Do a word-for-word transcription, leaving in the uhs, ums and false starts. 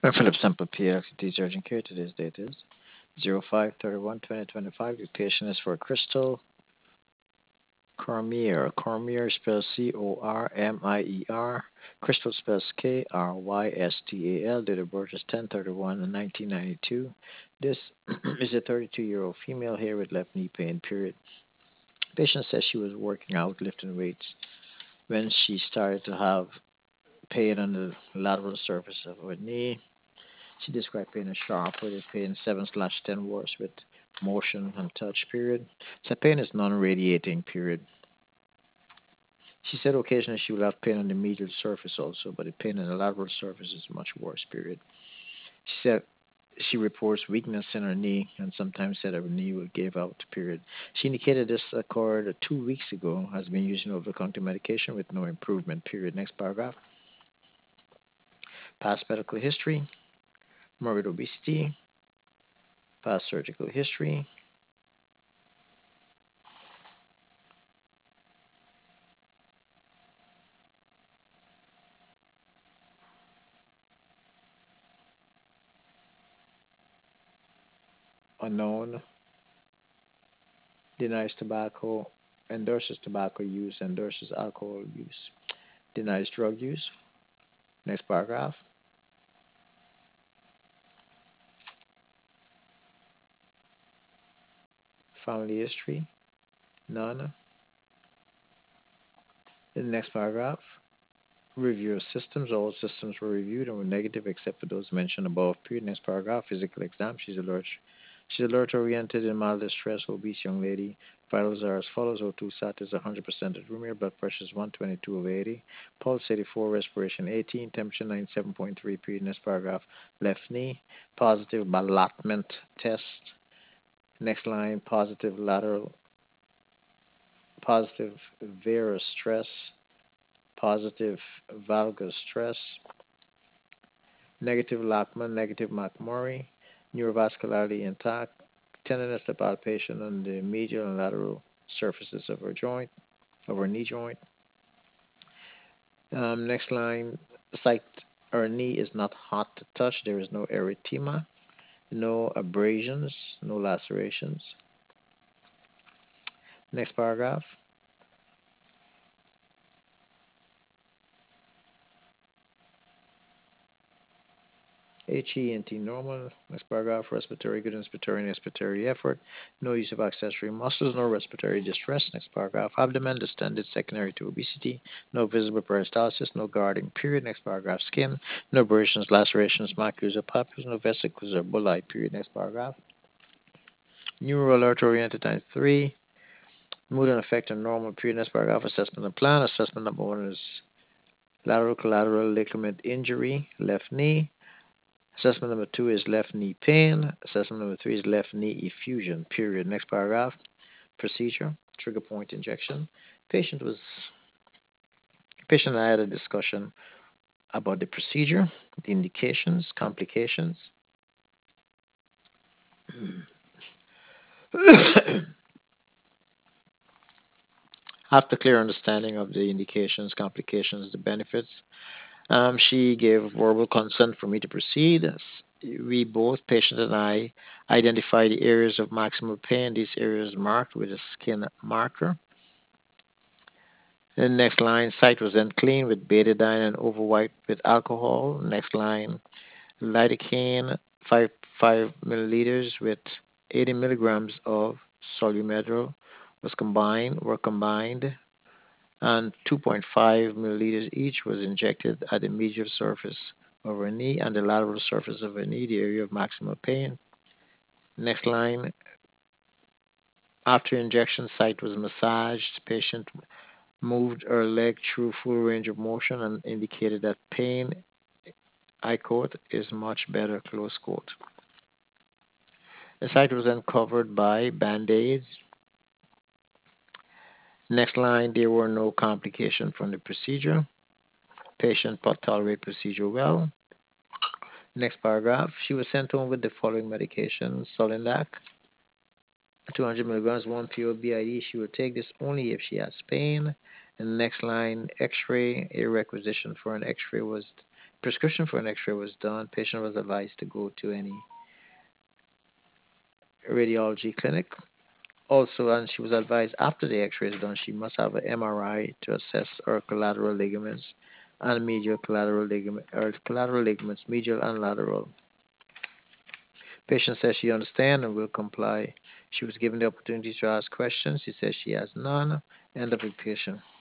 Philip Sample P L C T Urgent Care. Today's date is zero five thirty-one twenty twenty-five. The patient is for Crystal Cormier. Cormier spells C O R M I E R. Crystal spells K R Y S T A L. Date of birth is ten thirty-one nineteen ninety-two. This is a thirty-two year old female here with left knee pain, period. Patient says she was working out, lifting weights, when she started to have pain on the lateral surface of her knee. She described pain as sharp, with a pain seven slash ten watts with motion and touch, period. So pain is non-radiating, period. She said occasionally she will have pain on the medial surface also, but the pain on the lateral surface is much worse, period. She said she reports weakness in her knee and sometimes said her knee will give out, period. She indicated this occurred two weeks ago, has been using over-the-counter medication with no improvement, period. Next paragraph. Past medical history, morbid obesity, past surgical history, unknown, denies tobacco, endorses tobacco use, endorses alcohol use, denies drug use. Next paragraph. Family history, none. In the next paragraph, review of systems. All systems were reviewed and were negative except for those mentioned above. Period. Next paragraph, physical exam. She's alert. She's alert oriented and mild distress, obese young lady. Vitals are as follows: O two sat is one hundred percent at room air, blood pressure is one twenty-two over eighty, pulse eighty-four, respiration eighteen, temperature ninety-seven point three. Period. Next paragraph, left knee, positive ballotment test. Next line, positive lateral, positive varus stress, positive valgus stress, negative Lachman, negative McMurray, neurovascularity intact, tenderness of palpation on the medial and lateral surfaces of her joint, of her knee joint. Um, next line, site her knee is not hot to touch. There is no erythema, no abrasions, no lacerations. Next paragraph. H E N T normal. Next paragraph, respiratory good inspiratory and expiratory effort. No use of accessory muscles, no respiratory distress. Next paragraph, abdomen distended secondary to obesity. No visible peristalsis, no guarding period. Next paragraph, skin. No abrasions, lacerations, macules or papules, no vesicles or bulli period. Next paragraph. Neuro alert oriented type three. Mood and effect on normal period. Next paragraph, assessment and plan. Assessment number one is lateral collateral ligament injury, left knee. Assessment number two is left knee pain. Assessment number three is left knee effusion, period. Next paragraph. Procedure, trigger point injection. Patient was patient and I had a discussion about the procedure, the indications, complications. After clear understanding of the indications, complications, the benefits, um, she gave verbal consent for me to proceed. We both, patient and I, identified the areas of maximal pain. These areas marked with a skin marker. The next line, site was then cleaned with betadine and overwiped with alcohol. Next line, lidocaine, five, five milliliters with eighty milligrams of solumedrol was combined, were combined, and two point five milliliters each was injected at the medial surface of her knee and the lateral surface of her knee, the area of maximal pain. Next line, after injection, site was massaged. Patient moved her leg through full range of motion and indicated that pain, I quote, is much better, close quote. The site was then covered by band-aids. Next line, there were no complications from the procedure. Patient tolerated procedure well. Next paragraph, she was sent home with the following medication, Solindac, two hundred milligrams, one P O B I D. She would take this only if she has pain. And the next line, X-ray, a requisition for an X-ray was Prescription for an X-ray was done. Patient was advised to go to any radiology clinic. Also, and she was advised after the X-ray is done, she must have an M R I to assess her collateral ligaments and medial collateral ligament or collateral ligaments, medial and lateral. Patient says she understands and will comply. She was given the opportunity to ask questions. She says she has none. End of the patient.